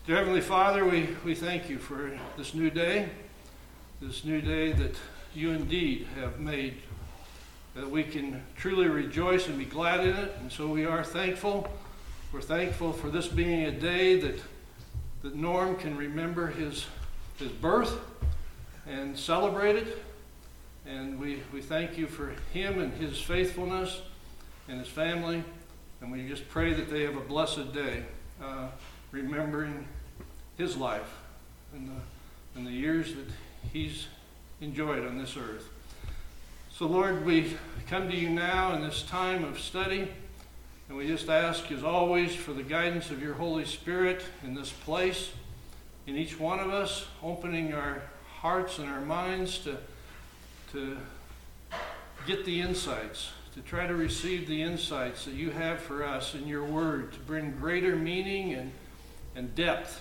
Dear Heavenly Father, we thank you for this new day that you indeed have made, that we can truly rejoice and be glad in it. And so we are thankful. We're thankful for this being a day that Norm can remember his birth and celebrate it. And we thank you for him and his faithfulness and his family. And we just pray that they have a blessed day, remembering his life and the years that he's enjoyed on this earth. So Lord, we come to you now in this time of study, and we just ask, as always, for the guidance of your Holy Spirit in this place, in each one of us, opening our hearts and our minds to get the insights, to try to receive the insights that you have for us in your word, to bring greater meaning and depth.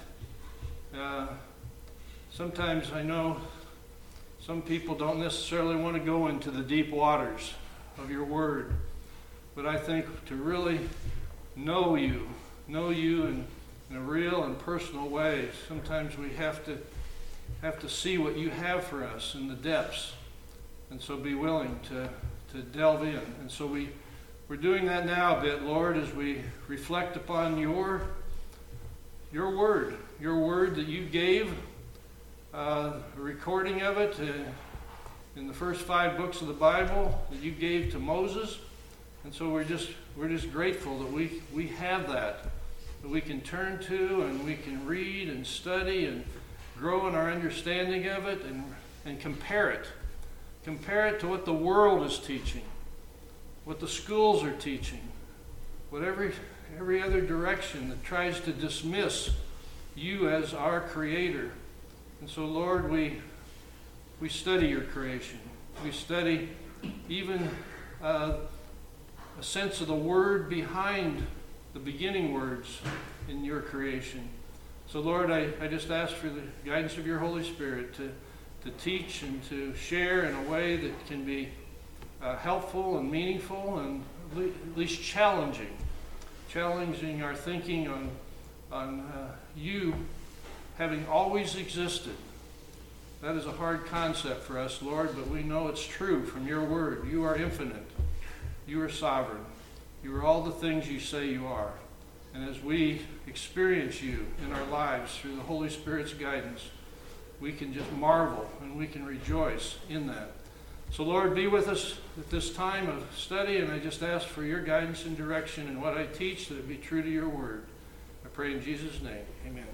Sometimes I know some people don't necessarily want to go into the deep waters of your word, but I think to really know you in a real and personal way, sometimes we have to see what you have for us in the depths, and so be willing to delve in. And so we're doing that now a bit, Lord, as we reflect upon your word that you gave, a recording of it in the first 5 books of the Bible that you gave to Moses. And so we're just grateful that we have that we can turn to, and we can read and study and grow in our understanding of it, and compare it to what the world is teaching, what the schools are teaching, what every other direction that tries to dismiss you as our creator. And so, Lord, we study your creation. We study even a sense of the word behind the beginning words in your creation. So, Lord, I just ask for the guidance of your Holy Spirit to teach and to share in a way that can be helpful and meaningful, and at least challenging our thinking on you having always existed. That is a hard concept for us, Lord, but we know it's true from your word. You are infinite. You are sovereign. You are all the things you say you are. And as we experience you in our lives through the Holy Spirit's guidance, we can just marvel and we can rejoice in that. So, Lord, be with us at this time of study, and I just ask for your guidance and direction in what I teach, that it be true to your word. I pray in Jesus' name. Amen.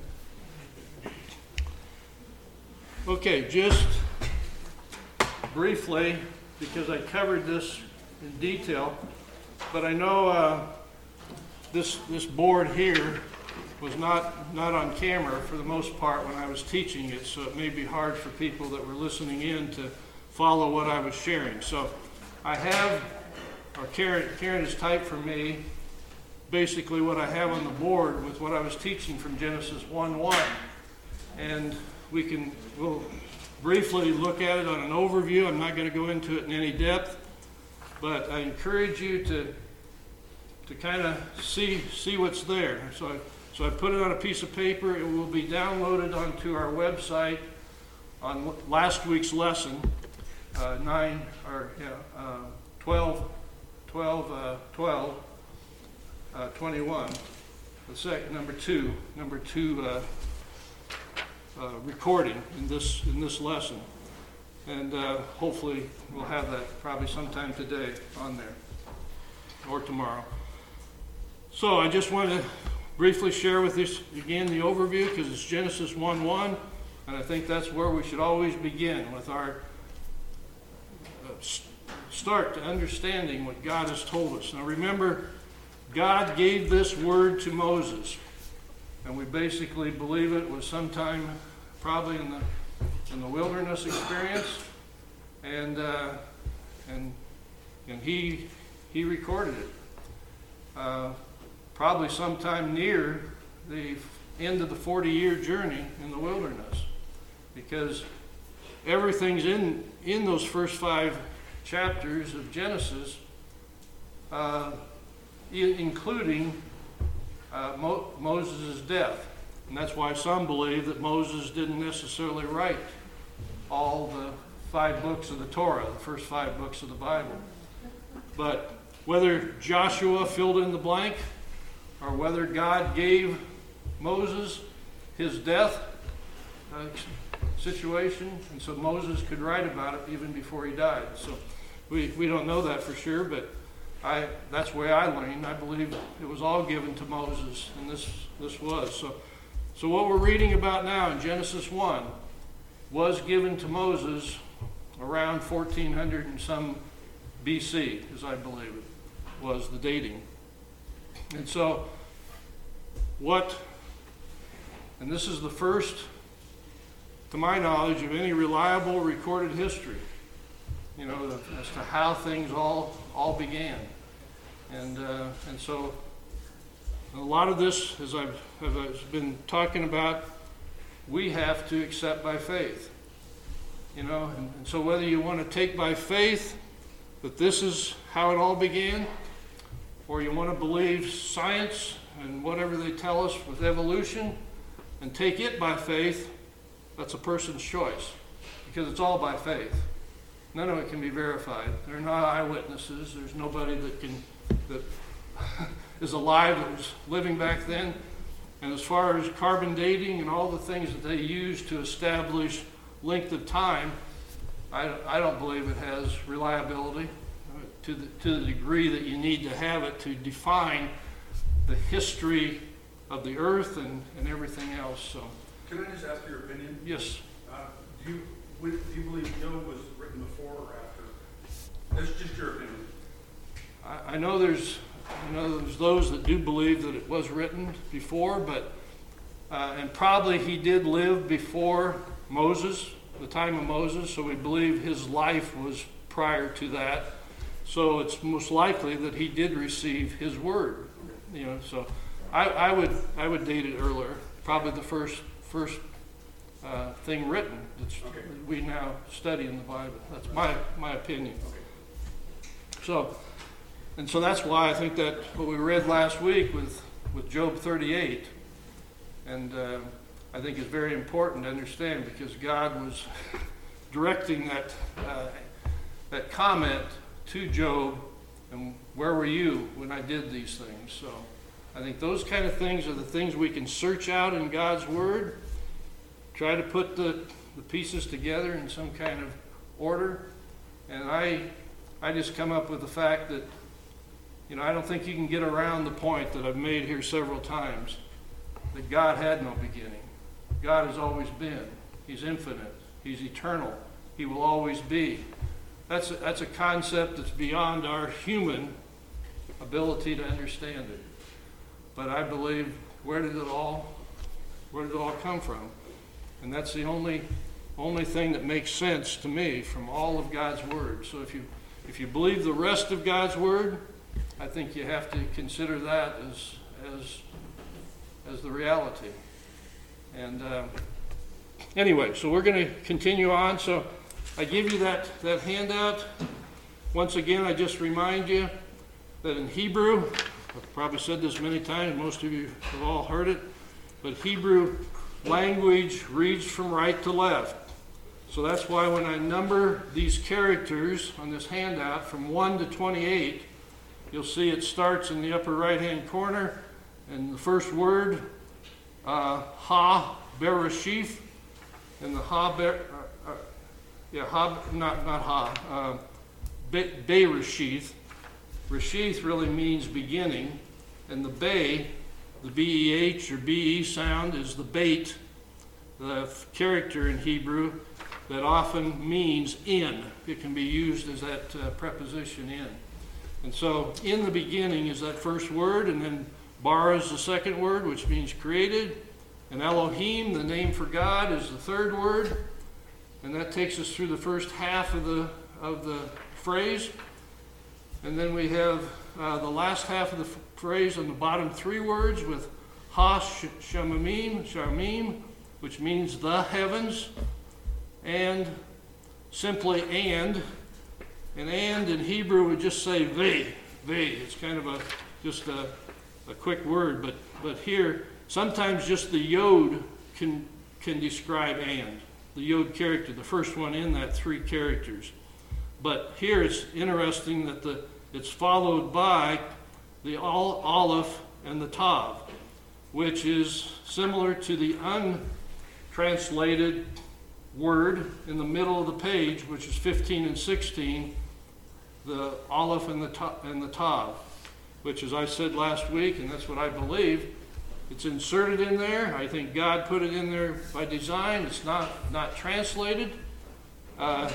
Okay, just briefly, because I covered this in detail, but I know this board here was not on camera for the most part when I was teaching it, so it may be hard for people that were listening in to follow what I was sharing. So I have, or Karen has typed for me, basically what I have on the board with what I was teaching from Genesis 1:1. And we'll briefly look at it on an overview. I'm not going to go into it in any depth, but I encourage you to kind of see what's there. So I put it on a piece of paper. It will be downloaded onto our website on last week's lesson, 21. Number two recording in this lesson, and hopefully we'll have that probably sometime today on there or tomorrow. So I just want to briefly share with you again the overview, because it's Genesis 1:1, and I think that's where we should always begin with our start to understanding what God has told us. Now remember, God gave this word to Moses, and we basically believe it was sometime probably in the wilderness experience, and he recorded it. Probably sometime near the end of the 40-year journey in the wilderness, because everything's in those first 5 chapters of Genesis, including Moses' death. And that's why some believe that Moses didn't necessarily write all the 5 books of the Torah, the first 5 books of the Bible. But whether Joshua filled in the blank, or whether God gave Moses his death situation, and so Moses could write about it even before he died. So we don't know that for sure, but that's the way I lean. I believe it was all given to Moses, and this was. So what we're reading about now in Genesis 1 was given to Moses around 1400 and some BC, as I believe it was the dating. And so and this is the first, to my knowledge, of any reliable recorded history, as to how things all began. And so a lot of this, as I've been talking about, we have to accept by faith. And so whether you want to take by faith that this is how it all began, or you want to believe science and whatever they tell us with evolution and take it by faith, that's a person's choice, because it's all by faith. None of it can be verified. There are no eyewitnesses. There's nobody that is alive that was living back then. And as far as carbon dating and all the things that they use to establish length of time, I don't believe it has reliability to the degree that you need to have it to define the history of the earth and everything else. So, can I just ask your opinion? Yes. Do you believe Job was written before or after? That's just your opinion. I know there's those that do believe that it was written before, but and probably he did live before Moses, the time of Moses, so we believe his life was prior to that. So it's most likely that he did receive his word. So I would date it earlier, probably the first thing written that we now study in the Bible. That's my opinion. So that's why I think that what we read last week with Job 38, and I think is very important to understand, because God was directing that comment to Job, and where were you when I did these things? So I think those kind of things are the things we can search out in God's Word, try to put the pieces together in some kind of order, and I just come up with the fact that I don't think you can get around the point that I've made here several times, that God had no beginning. God has always been. He's infinite. He's eternal. He will always be. That's a concept that's beyond our human ability to understand it. But I believe, where did it all come from? And that's the only thing that makes sense to me from all of God's Word. So if you believe the rest of God's Word, I think you have to consider that as the reality. And anyway, so we're going to continue on. So I give you that handout. Once again, I just remind you that in Hebrew, I've probably said this many times, most of you have all heard it, but Hebrew language reads from right to left. So that's why when I number these characters on this handout from 1 to 28, you'll see it starts in the upper right-hand corner, and the first word, ha-bereshith, and the Bereshith. Reshith really means beginning, and the Be, the B-E-H or B-E sound, is the bait, the character in Hebrew that often means in. It can be used as that preposition in. And so in the beginning is that first word, and then bara is the second word, which means created, and Elohim, the name for God, is the third word, and that takes us through the first half of the phrase. And then we have the last half of the phrase on the bottom three words with shamim, which means the heavens, and simply and in Hebrew would just say ve. It's kind of just a quick word, but here sometimes just the yod can describe and. The yod character, the first one in that 3 characters. But here it's interesting that it's followed by the aleph and the tav, which is similar to the untranslated word in the middle of the page, which is 15 and 16, the aleph and the tav, which, as I said last week, and that's what I believe, it's inserted in there. I think God put it in there by design. It's not translated as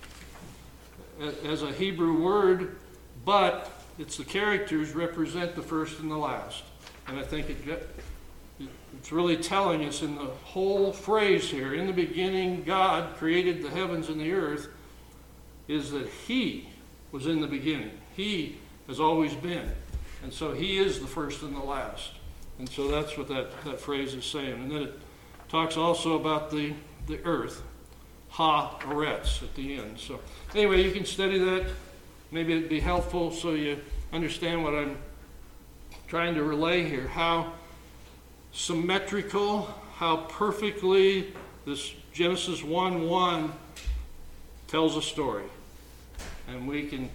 a Hebrew word, but it's the characters represent the first and the last. And I think it's really telling us in the whole phrase here, in the beginning God created the heavens and the earth, is that He was in the beginning. He has always been. And so He is the first and the last. And so that's what that phrase is saying. And then it talks also about the earth, ha-aretz, at the end. So anyway, you can study that. Maybe it'd be helpful so you understand what I'm trying to relay here. How symmetrical, how perfectly this Genesis 1:1 tells a story. And we can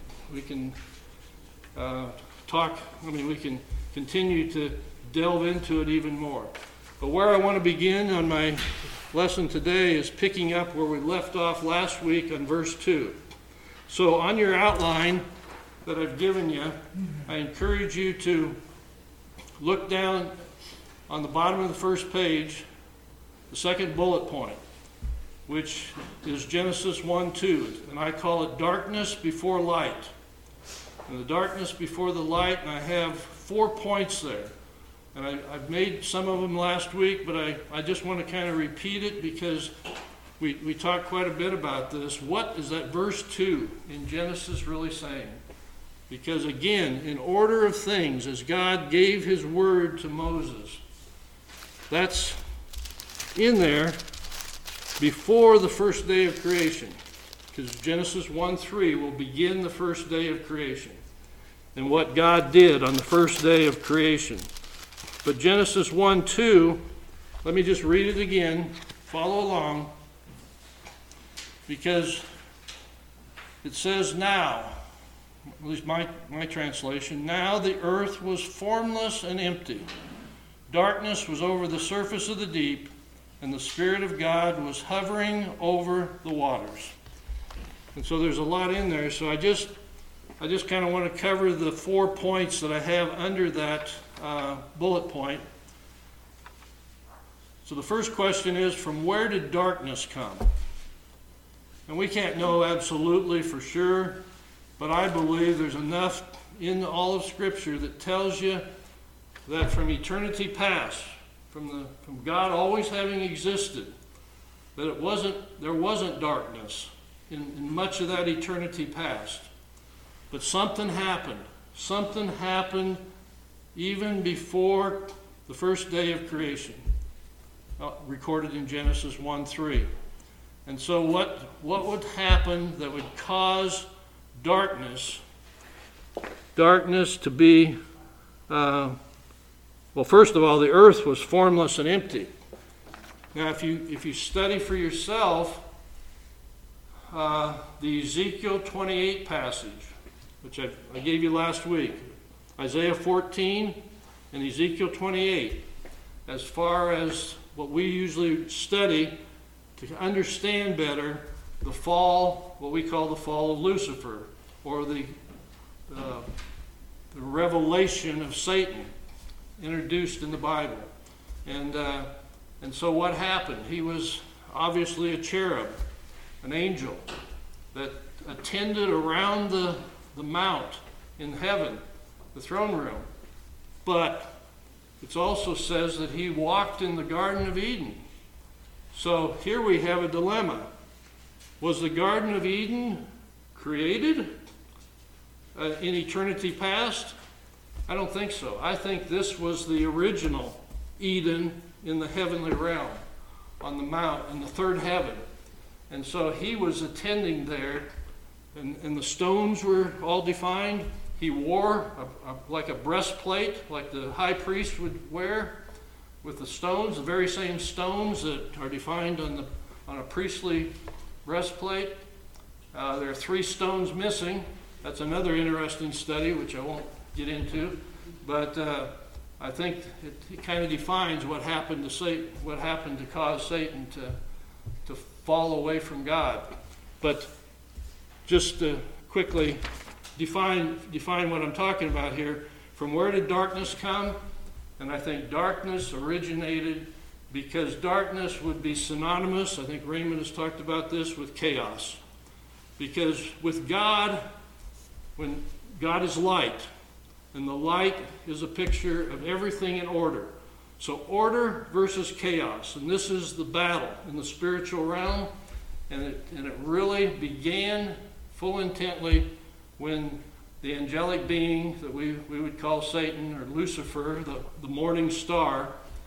we can continue to delve into it even more. But where I want to begin on my lesson today is picking up where we left off last week on verse 2. So on your outline that I've given you, I encourage you to look down on the bottom of the first page, the second bullet point, which is Genesis 1:2, and I call it darkness before light. And the darkness before the light, and I have 4 points there. And I've made some of them last week, but I just want to kind of repeat it because we talked quite a bit about this. What is that verse 2 in Genesis really saying? Because again, in order of things, as God gave His word to Moses, that's in there before the first day of creation. Because Genesis 1:3 will begin the first day of creation and what God did on the first day of creation. But Genesis 1:2, let me just read it again, follow along, because it says now, at least my translation, now the earth was formless and empty. Darkness was over the surface of the deep, and the Spirit of God was hovering over the waters. And so there's a lot in there, so I just kind of want to cover the 4 points that I have under that bullet point. So the first question is, from where did darkness come? And we can't know absolutely for sure, but I believe there's enough in all of Scripture that tells you that from eternity past, from God always having existed, that there wasn't darkness in much of that eternity past. But something happened. Something happened even before the first day of creation, recorded in Genesis 1:3. And so what would happen that would cause darkness to be, well, first of all, the earth was formless and empty. Now, if you study for yourself the Ezekiel 28 passage, which I gave you last week, Isaiah 14 and Ezekiel 28, as far as what we usually study to understand better the fall, what we call the fall of Lucifer, or the revelation of Satan introduced in the Bible. And so what happened? He was obviously a cherub, an angel that attended around the mount in heaven, the throne room. But it also says that he walked in the Garden of Eden. So here we have a dilemma. Was the Garden of Eden created in eternity past? I don't think so. I think this was the original Eden in the heavenly realm, on the mount, in the third heaven. And so he was attending there, and the stones were all defined. He wore like a breastplate, like the high priest would wear, with the stones, the very same stones that are defined on a priestly breastplate. There are 3 stones missing. That's another interesting study, which I won't get into. But I think it kind of defines what happened to Satan, what happened to cause Satan to fall away from God. But just to quickly define what I'm talking about here. From where did darkness come? And I think darkness originated because darkness would be synonymous, I think Raymond has talked about this, with chaos. Because with God, when God is light, and the light is a picture of everything in order. So order versus chaos. And this is the battle in the spiritual realm. And it really began full intently when the angelic being that we would call Satan or Lucifer, the morning star,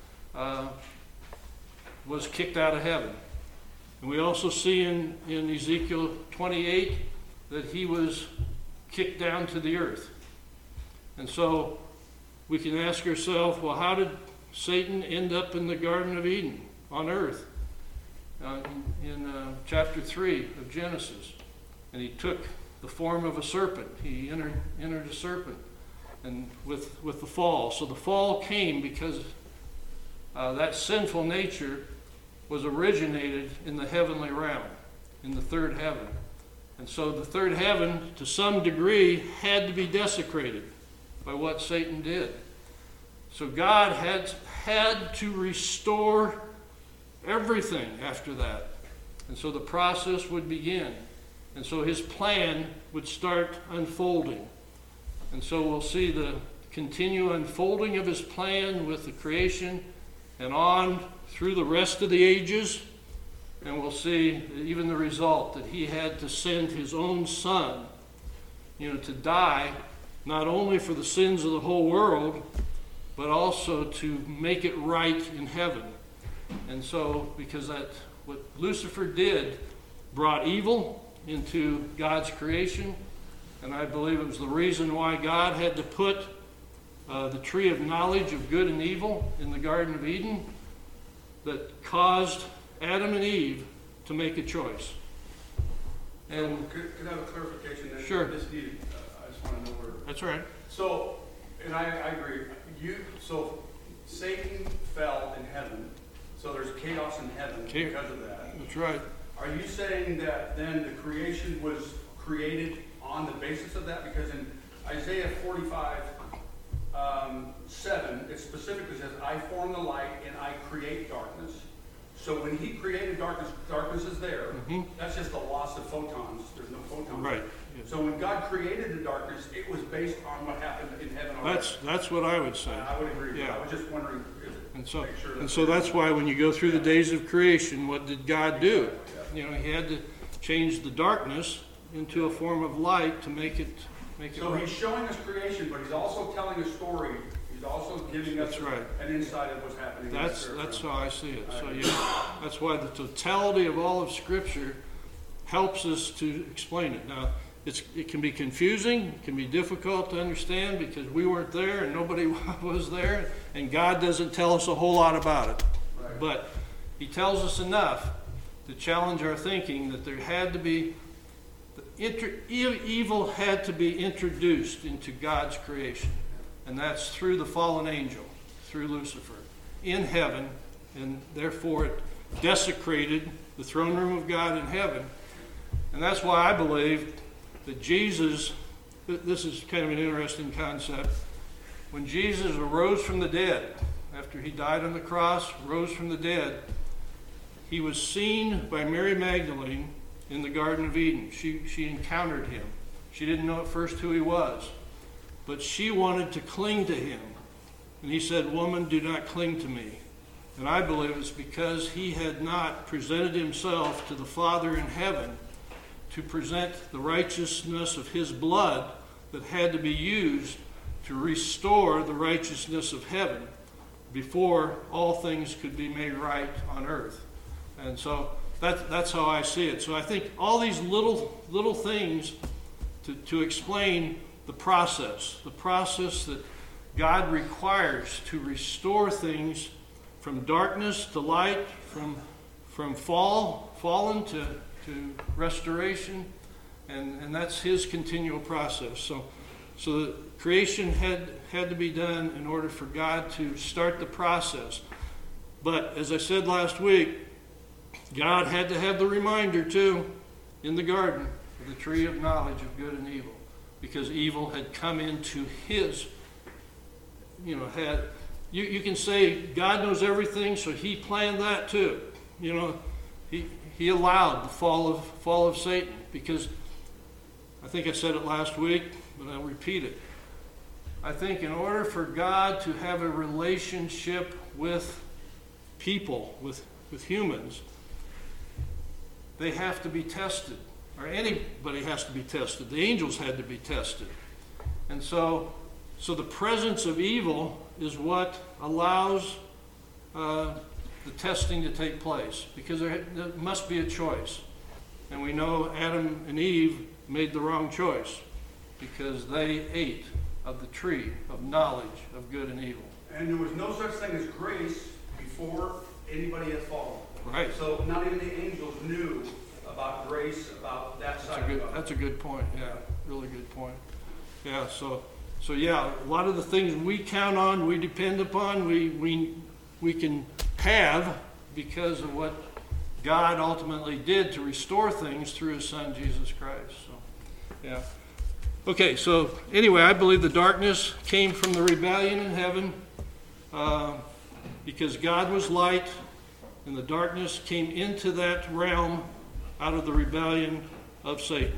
was kicked out of heaven. And we also see in Ezekiel 28 that he was kicked down to the earth. And so we can ask ourselves, well, how did Satan end up in the Garden of Eden on earth? In chapter 3 of Genesis. And he took the form of a serpent. He entered a serpent and with the fall. So the fall came because that sinful nature was originated in the heavenly realm, in the third heaven. And so the third heaven, to some degree, had to be desecrated by what Satan did. So God had to restore everything after that. And so the process would begin. And so his plan would start unfolding. And so we'll see the continued unfolding of his plan with the creation and on through the rest of the ages. And we'll see even the result that he had to send his own son, to die, not only for the sins of the whole world, but also to make it right in heaven. And so, because that's what Lucifer did, brought evil into God's creation, and I believe it was the reason why God had to put the tree of knowledge of good and evil in the Garden of Eden that caused Adam and Eve to make a choice. And could I have a clarification? Sure. This needed, I just want to know where. That's right. So, and I agree. So Satan fell in heaven. So there's chaos in heaven because of that. That's right. Are you saying that then the creation was created on the basis of that? Because in Isaiah 45, 7, it specifically says, I form the light and I create darkness. So when he created darkness, darkness is there. Mm-hmm. That's just the loss of photons. There's no photons. Right. Yeah. So when God created the darkness, it was based on what happened in heaven on earth. That's what I would say. I would agree. Yeah. I was just wondering. And so that's why when you go through the days of creation, what did God do? Yeah. He had to change the darkness into a form of light to make it So right. He's showing us creation, but he's also telling a story. He's also giving us an insight of what's happening. That's how I see it. So that's why the totality of all of Scripture helps us to explain it. Now, it can be confusing, it can be difficult to understand because we weren't there and nobody was there, and God doesn't tell us a whole lot about it. Right. But he tells us enough to challenge our thinking that there had to be, evil had to be introduced into God's creation. And that's through the fallen angel, through Lucifer, in heaven, and therefore it desecrated the throne room of God in heaven. And that's why I believe that Jesus, this is kind of an interesting concept, when Jesus arose from the dead, after he died on the cross, rose from the dead, he was seen by Mary Magdalene in the Garden of Eden. She encountered him. She didn't know at first who he was, but she wanted to cling to him. And he said, "Woman, do not cling to me." And I believe it's because he had not presented himself to the Father in heaven to present the righteousness of his blood that had to be used to restore the righteousness of heaven before all things could be made right on earth. And so that's how I see it. So I think all these little things to explain the process that God requires to restore things from darkness to light, from fallen to restoration, and that's his continual process. So the creation had to be done in order for God to start the process. But as I said last week, God had to have the reminder too in the garden of the tree of knowledge of good and evil, because evil had come into his, you can say God knows everything, so he planned that too. He allowed the fall of Satan, because I think I said it last week, but I'll repeat it. I think in order for God to have a relationship with people, with humans, they have to be tested, or anybody has to be tested. The angels had to be tested. And so the presence of evil is what allows the testing to take place, because there must be a choice. And we know Adam and Eve made the wrong choice, because they ate of the tree of knowledge of good and evil. And there was no such thing as grace before anybody had fallen. Right. So not even the angels knew about grace, about that side of God. That's a good point. Yeah, really good point. Yeah. So yeah, a lot of the things we count on, we depend upon, we can have because of what God ultimately did to restore things through his Son, Jesus Christ. So, yeah. Okay, so anyway, I believe the darkness came from the rebellion in heaven, because God was light, and the darkness came into that realm out of the rebellion of Satan.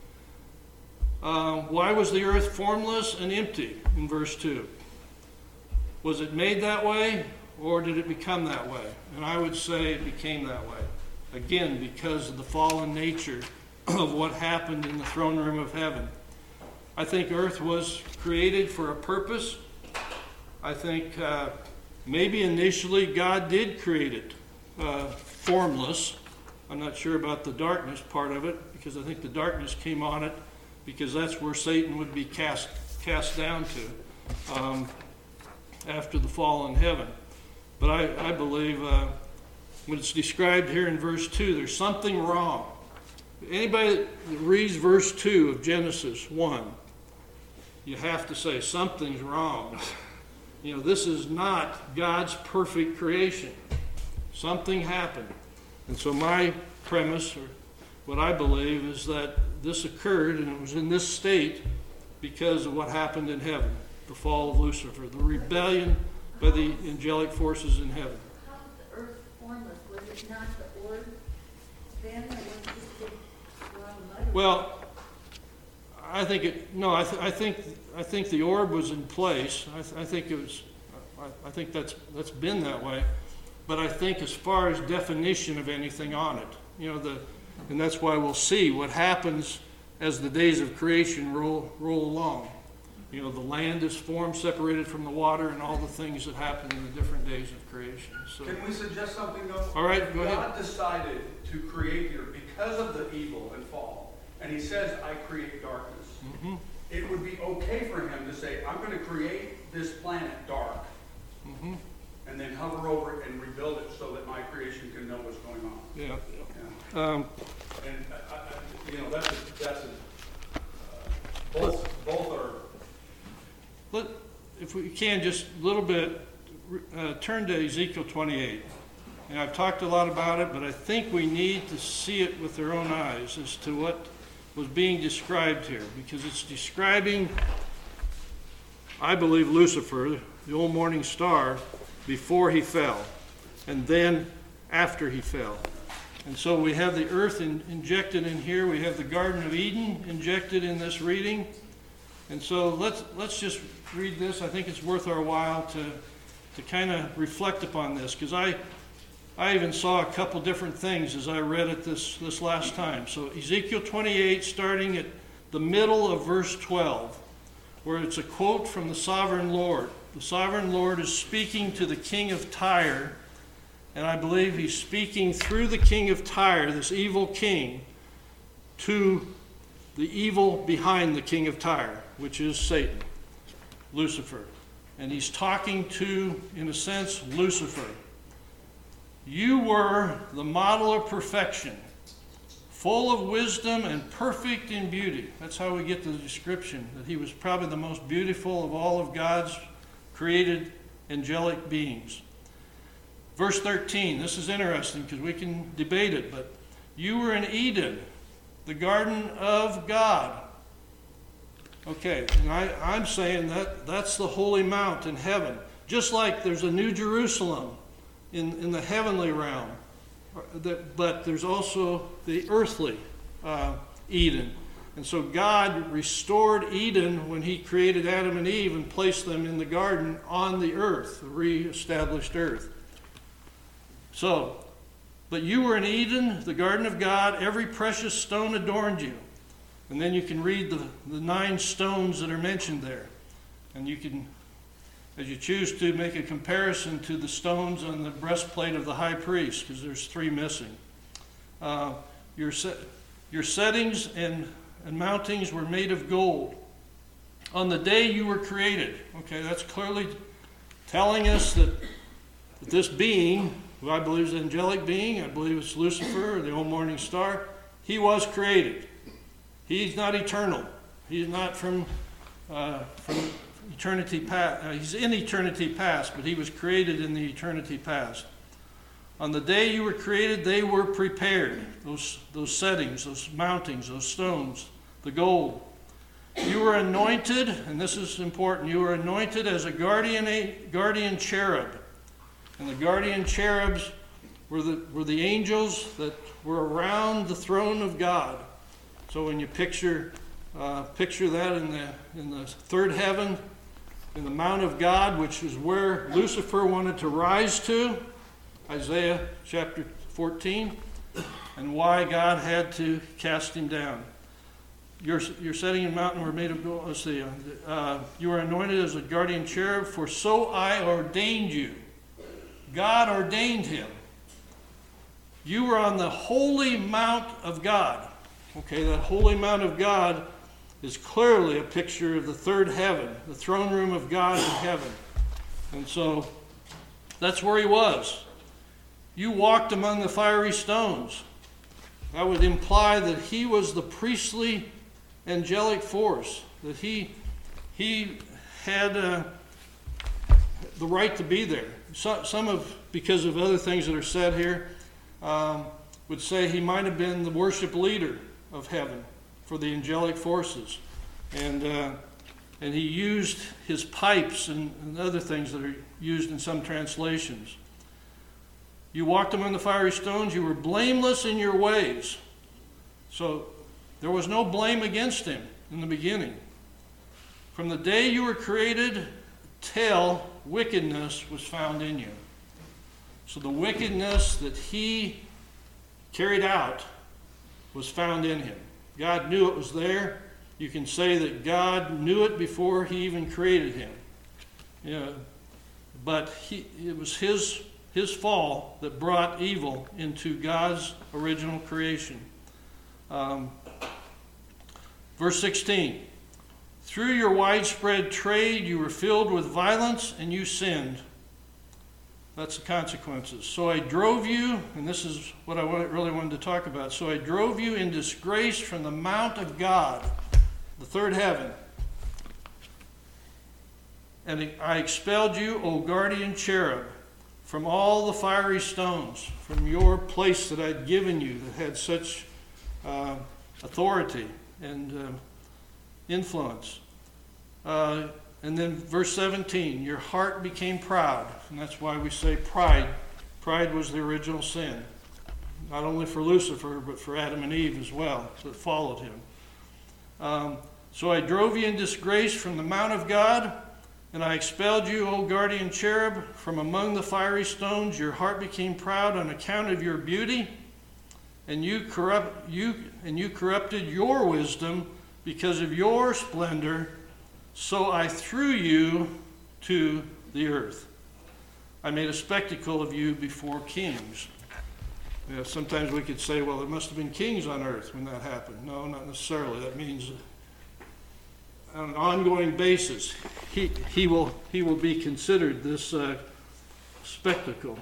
Why was the earth formless and empty in verse 2? Was it made that way, or did it become that way? And I would say it became that way. Again, because of the fallen nature of what happened in the throne room of heaven. I think earth was created for a purpose. I think maybe initially God did create it formless. I'm not sure about the darkness part of it, because I think the darkness came on it because that's where Satan would be cast down to after the fall in heaven. But I believe when it's described here in verse 2, there's something wrong. Anybody that reads verse 2 of Genesis 1, you have to say something's wrong. This is not God's perfect creation. Something happened. And so my premise, or what I believe, is that this occurred, and it was in this state because of what happened in heaven, the fall of Lucifer, the rebellion by the angelic forces in heaven. How was the earth formless? Was it not the orb then, or was it just the wrong letter? Well, I think the orb was in place. I think that's been that way. But I think as far as definition of anything on it, and that's why we'll see what happens as the days of creation roll along. The land is formed, separated from the water, and all the things that happen in the different days of creation. So, can we suggest something though? All right, go ahead. God decided to create here because of the evil and fall, and he says, I create darkness. Mm-hmm. It would be okay for him to say, I'm going to create this planet dark, mm-hmm. and then hover over it and rebuild it so that my creation can know what's going on. Yeah. And both are. If we can, just a little bit, turn to Ezekiel 28. And I've talked a lot about it, but I think we need to see it with our own eyes as to what was being described here, because it's describing, I believe, Lucifer, the old morning star, before he fell, and then after he fell. And so we have the earth injected in here. We have the Garden of Eden injected in this reading. And so let's just read this. I think it's worth our while to kind of reflect upon this, because I even saw a couple different things as I read it this last time. So Ezekiel 28, starting at the middle of verse 12, where it's a quote from the Sovereign Lord. The Sovereign Lord is speaking to the king of Tyre, and I believe he's speaking through the king of Tyre, this evil king, to the evil behind the king of Tyre, which is Satan, Lucifer. And he's talking to, in a sense, Lucifer. You were the model of perfection, full of wisdom and perfect in beauty. That's how we get the description, that he was probably the most beautiful of all of God's created angelic beings. Verse 13, this is interesting because we can debate it, but you were in Eden, the garden of God. Okay, and I'm saying that that's the holy mount in heaven. Just like there's a New Jerusalem in the heavenly realm, but there's also the earthly Eden. And so God restored Eden when he created Adam and Eve and placed them in the garden on the earth, the reestablished earth. So, but you were in Eden, the garden of God, every precious stone adorned you. And then you can read the 9 stones that are mentioned there. And you can, as you choose to, make a comparison to the stones on the breastplate of the high priest, because there's 3 missing. Your settings and mountings were made of gold. On the day you were created, okay, that's clearly telling us that this being, who I believe is an angelic being, I believe it's Lucifer, or the old morning star, he was created. He's not eternal. He's not from eternity past. He's in eternity past, but he was created in the eternity past. On the day you were created, they were prepared. Those settings, those mountings, those stones, the gold. You were anointed, and this is important, you were anointed as a guardian cherub. And the guardian cherubs were the angels that were around the throne of God. So when you picture that in the third heaven, in the Mount of God, which is where Lucifer wanted to rise to, Isaiah chapter 14, and why God had to cast him down. Your setting and mountain were made of gold. Let's see. You were anointed as a guardian cherub, for so I ordained you. God ordained him. You were on the holy mount of God. Okay, that holy mount of God is clearly a picture of the third heaven, the throne room of God in heaven. And so that's where he was. You walked among the fiery stones. That would imply that he was the priestly angelic force, that he had the right to be there. Some of, because of other things that are said here, would say he might have been the worship leader of heaven for the angelic forces. And he used his pipes and other things that are used in some translations. You walked among the fiery stones. You were blameless in your ways. So there was no blame against him in the beginning. From the day you were created till wickedness was found in you. So the wickedness that he carried out was found in him. God knew it was there. You can say that God knew it before he even created him. Yeah, but it was his fall that brought evil into God's original creation. Verse 16. Through your widespread trade, you were filled with violence and you sinned. That's the consequences. So I drove you, and this is what I really wanted to talk about. So I drove you in disgrace from the mount of God, the third heaven. And I expelled you, O guardian cherub, from all the fiery stones, from your place that I'd given you that had such authority and influence. And then verse 17, your heart became proud. And that's why we say pride. Pride was the original sin. Not only for Lucifer, but for Adam and Eve as well, that followed him. So I drove you in disgrace from the mount of God, and I expelled you, O guardian cherub, from among the fiery stones. Your heart became proud on account of your beauty, and you corrupted your wisdom because of your splendor. So I threw you to the earth. I made a spectacle of you before kings. You know, sometimes we could say, well, there must have been kings on earth when that happened. No, not necessarily. That means on an ongoing basis, he will be considered this spectacle.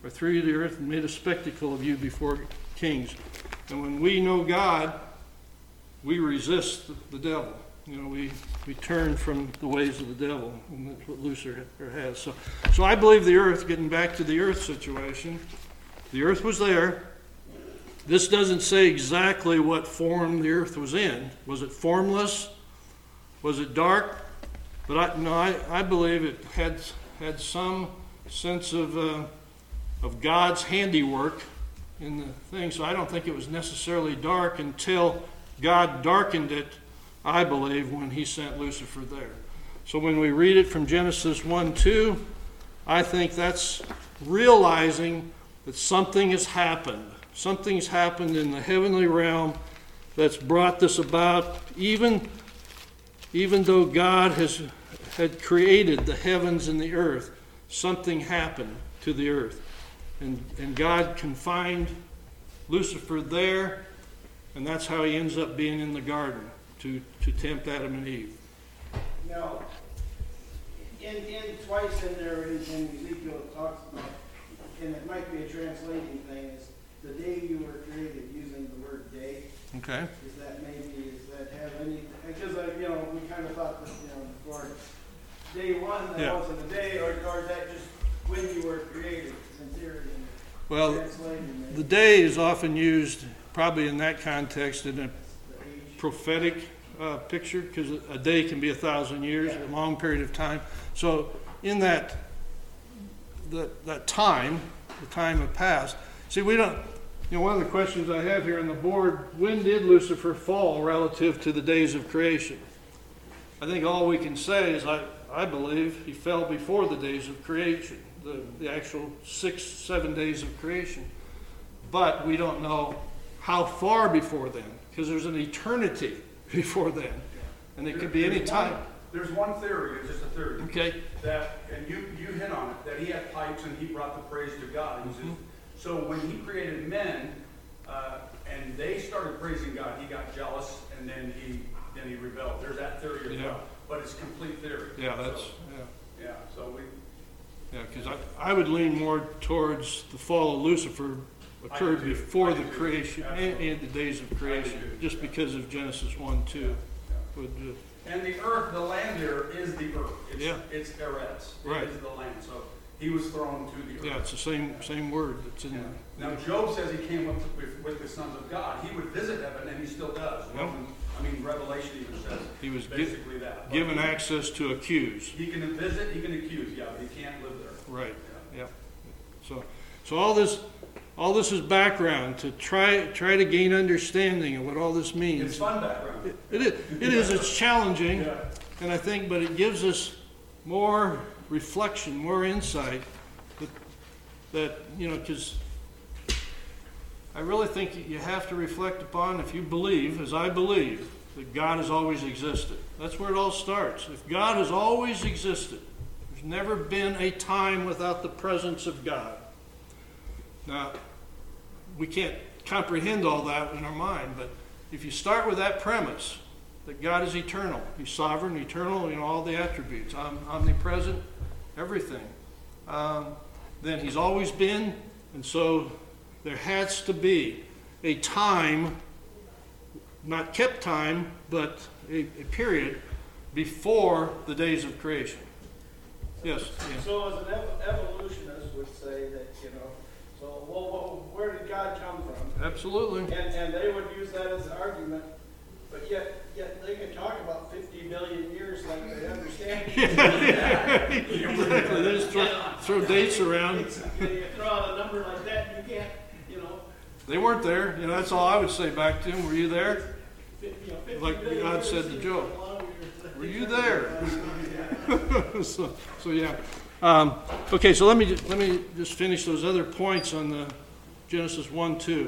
or threw you to the earth and made a spectacle of you before kings. And when we know God, we resist the devil. We turn from the ways of the devil, and that's what Lucifer has. So I believe the earth, getting back to the earth situation, the earth was there. This doesn't say exactly what form the earth was in. Was it formless? Was it dark? But I believe it had some sense of God's handiwork in the thing. So I don't think it was necessarily dark until God darkened it, I believe, when he sent Lucifer there. So when we read it from Genesis 1:2, I think that's realizing that something has happened. Something's happened in the heavenly realm that's brought this about, even though God had created the heavens and the earth, something happened to the earth. And God confined Lucifer there, and that's how he ends up being in the garden, to tempt Adam and Eve. Now, in twice in there in Ezekiel it talks about, and it might be a translating thing, is the day you were created, using the word day. Okay. Does that have any, because we kind of thought that, before day one, that wasn't a day, or is that just when you were created, in theory? Well, the day is often used, probably in that context, in a prophetic picture, because a day can be 1,000 years, a long period of time. So in that time, the time of past, see, we don't, one of the questions I have here on the board, when did Lucifer fall relative to the days of creation? I think all we can say is I believe he fell before the days of creation, the actual 6-7 days of creation. But we don't know how far before then, because there's an eternity before then. And it could be any time. There's one theory, it's just a theory. Okay. That, and you hit on it, that he had pipes and he brought the praise to God. So when he created men, and they started praising God, he got jealous, and then he rebelled. There's that theory as well, but it's complete theory. Yeah, that's, yeah. So because I would lean more towards the fall of Lucifer occurred before the creation and the days of creation, just because of Genesis 1:2. And the earth, the land there is the earth. It's Eretz. Right. It is the land. So he was thrown to the earth. Yeah, it's the same word that's in there. Now Job says he came up with the sons of God. He would visit heaven, and he still does. Yep. Revelation even says He was basically that. given access to accuse. He can visit, he can accuse, but he can't live there. Right. Yeah. So all this is background to try to gain understanding of what all this means. It's fun background. It is. It's challenging, Yeah. and I think, but it gives us more reflection, more insight. That because I really think you have to reflect upon, if you believe, as I believe, that God has always existed. That's where it all starts. If God has always existed, there's never been a time without the presence of God. Now, we can't comprehend all that in our mind, but if you start with that premise, that God is eternal, he's sovereign, eternal, all the attributes, omnipresent, everything, then he's always been, and so there has to be a time, not kept time, but a period before the days of creation. Yes. So as an evolutionist would say that, where did God come from? Absolutely. And they would use that as an argument, but yet they can talk about 50 billion years like they understand. Exactly. They just throw dates around. You throw out a number like that, you can't, They weren't there. That's all I would say back to them. Were you there? 50 Like God said to Job. Were you there? so yeah. Okay, so let me just finish those other points on the Genesis 1:2.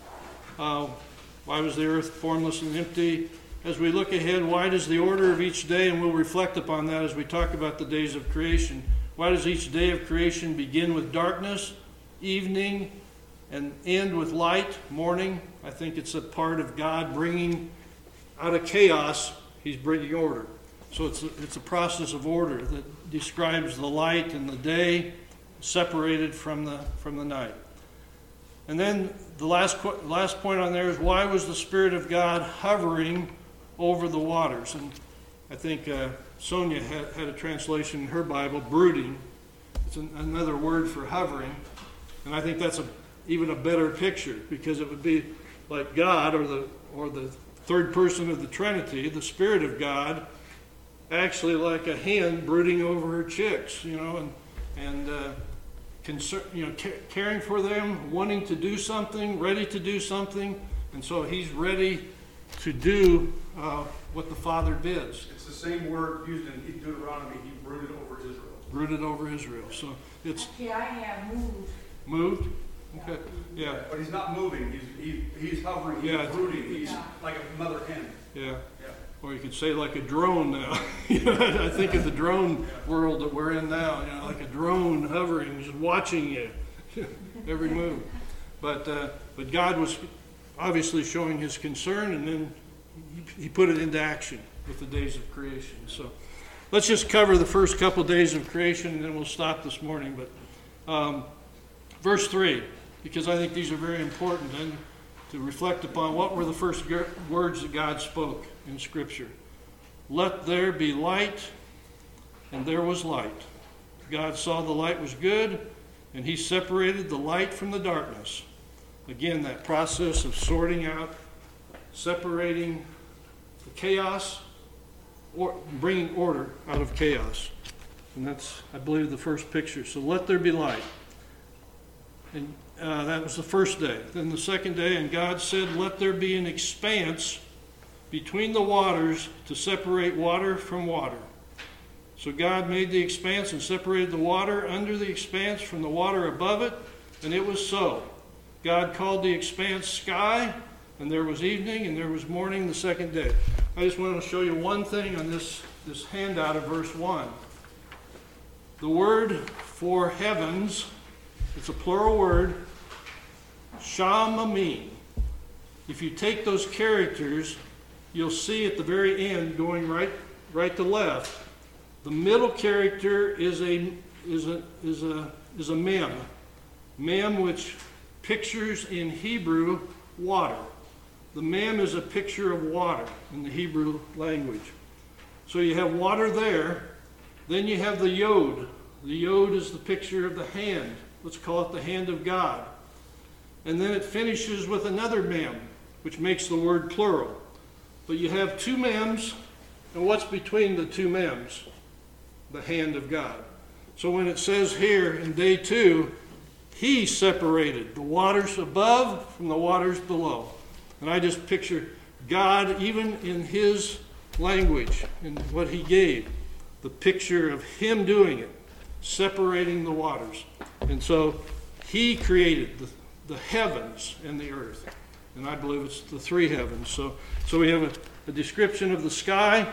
Why was the earth formless and empty? As we look ahead, why does the order of each day, and we'll reflect upon that as we talk about the days of creation, why does each day of creation begin with darkness, evening, and end with light, morning? I think it's a part of God bringing out of chaos, he's bringing order. So it's a process of order that describes the light and the day, separated from the night. And then the last point on there is, why was the Spirit of God hovering over the waters? And I think Sonia had a translation in her Bible, brooding. It's another word for hovering. And I think that's even a better picture, because it would be like God, or the third person of the Trinity, the Spirit of God, actually like a hen brooding over her chicks, and caring for them, wanting to do something, ready to do something, and so he's ready to do what the Father bids. It's the same word used in Deuteronomy. He brooded over Israel. Brooded over Israel. So it's Actually, I have moved. moved. Okay. Yeah. But he's not moving. He's hovering. He's brooding. He's like a mother hen. Yeah. Yeah. Or you could say like a drone now. I think of the drone world that we're in now. Like a drone hovering, just watching you every move. But God was obviously showing his concern, and then he put it into action with the days of creation. So let's just cover the first couple days of creation, and then we'll stop this morning. But verse 3, because I think these are very important, and to reflect upon what were the first words that God spoke in Scripture. Let there be light, and there was light. God saw the light was good, and he separated the light from the darkness. Again, that process of sorting out, separating the chaos, or bringing order out of chaos. And that's, I believe, the first picture. So let there be light. And that was the first day. Then the second day, and God said, let there be an expanse between the waters to separate water from water. So God made the expanse and separated the water under the expanse from the water above it, and it was so. God called the expanse sky, and there was evening, and there was morning the second day. I just want to show you one thing on this handout of verse 1. The word for heavens, it's a plural word, shamamim. If you take those characters, you'll see at the very end, going right to left, the middle character is a mem. Mem, which pictures in Hebrew water. The mem is a picture of water in the Hebrew language. So you have water there. Then you have the yod. The yod is the picture of the hand. Let's call it the hand of God. And then it finishes with another mem, which makes the word plural. But you have two mems, and what's between the two mems? The hand of God. So when it says here in day 2, he separated the waters above from the waters below. And I just picture God, even in his language, in what he gave, the picture of him doing it, separating the waters. And so he created the heavens and the earth. And I believe it's the three heavens. So we have a description of the sky,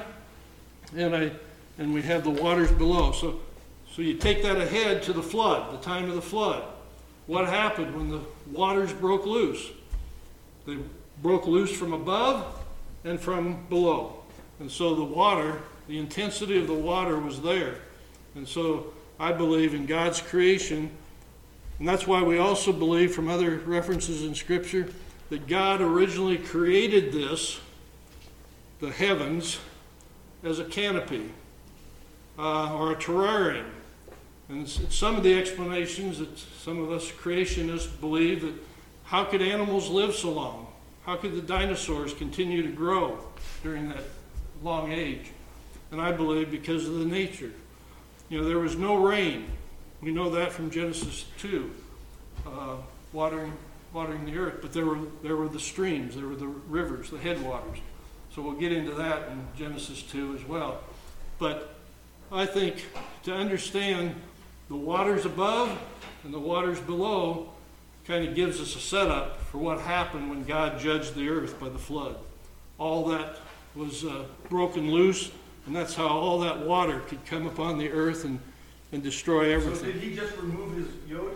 and we have the waters below. So you take that ahead to the flood, the time of the flood. What happened when the waters broke loose? They broke loose from above and from below. And so the water, the intensity of the water was there. And so I believe in God's creation, and that's why we also believe from other references in Scripture that God originally created this, the heavens, as a canopy or a terrarium. And some of the explanations that some of us creationists believe that how could animals live so long? How could the dinosaurs continue to grow during that long age? And I believe because of the nature. There was no rain. We know that from Genesis 2, watering the earth. But there were the streams, there were the rivers, the headwaters. So we'll get into that in Genesis 2 as well. But I think to understand the waters above and the waters below kind of gives us a setup for what happened when God judged the earth by the flood. All that was broken loose, and that's how all that water could come upon the earth and destroy everything. So did he just remove his yod?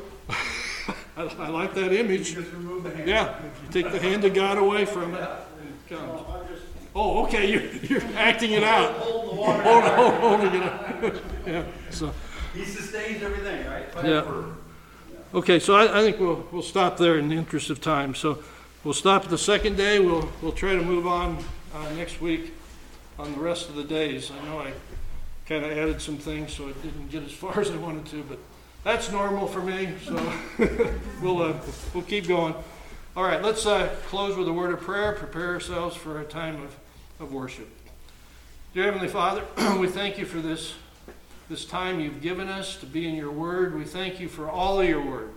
I like that image. He just removed the hand. Yeah, you take the hand of God away from it, and it comes. Oh, okay, you're acting it out. Hold the water. Holding it out. Yeah. So, He sustains everything, right? By Yeah. His word. Okay, so I think we'll stop there in the interest of time. So we'll stop at the second day. We'll try to move on next week on the rest of the days. I know I kind of added some things, so it didn't get as far as I wanted to, but that's normal for me. So we'll keep going. All right, let's close with a word of prayer. Prepare ourselves for a time of worship. Dear Heavenly Father, we thank you for this time you've given us to be in your word. We thank you for all of your word.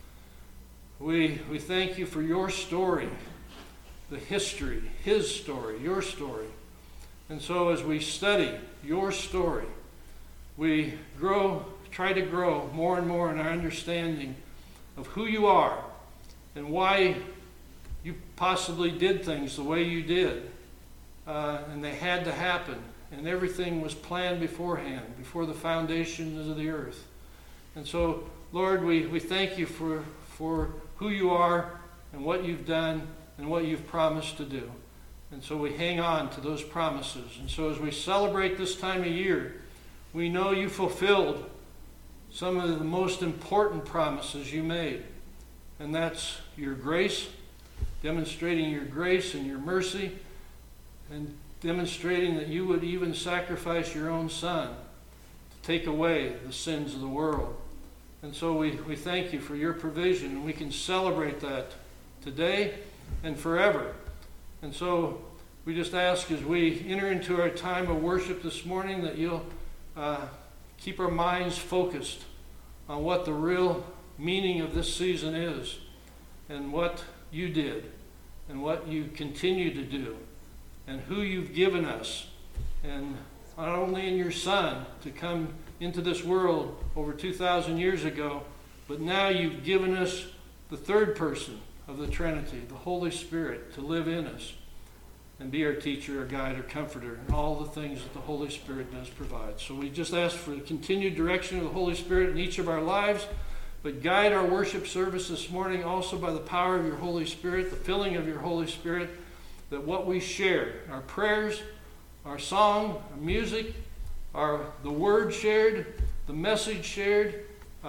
We thank you for your story, the history, his story, your story. And so as we study your story, we try to grow more and more in our understanding of who you are and why you possibly did things the way you did. And they had to happen. And everything was planned beforehand, before the foundations of the earth. And so, Lord, we thank you for who you are and what you've done and what you've promised to do. And so we hang on to those promises. And so as we celebrate this time of year, we know you fulfilled some of the most important promises you made. And that's your grace, demonstrating your grace and your mercy, and demonstrating that you would even sacrifice your own Son to take away the sins of the world. And so we thank you for your provision, and we can celebrate that today and forever. And so we just ask as we enter into our time of worship this morning that you'll keep our minds focused on what the real meaning of this season is, and what you did, and what you continue to do, and who you've given us, and not only in your Son to come into this world over 2,000 years ago, but now you've given us the third person of the Trinity, the Holy Spirit, to live in us and be our teacher, our guide, our comforter, and all the things that the Holy Spirit does provide. So we just ask for the continued direction of the Holy Spirit in each of our lives, but guide our worship service this morning also by the power of your Holy Spirit, the filling of your Holy Spirit, that what we share, our prayers, our song, our music, the word shared, the message shared,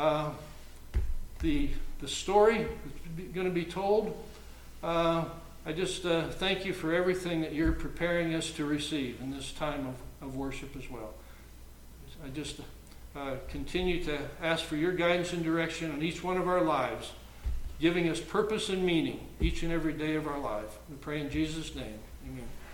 the story that's going to be told, I just thank you for everything that you're preparing us to receive in this time of worship as well. I just continue to ask for your guidance and direction on each one of our lives, giving us purpose and meaning each and every day of our life. We pray in Jesus' name. Amen.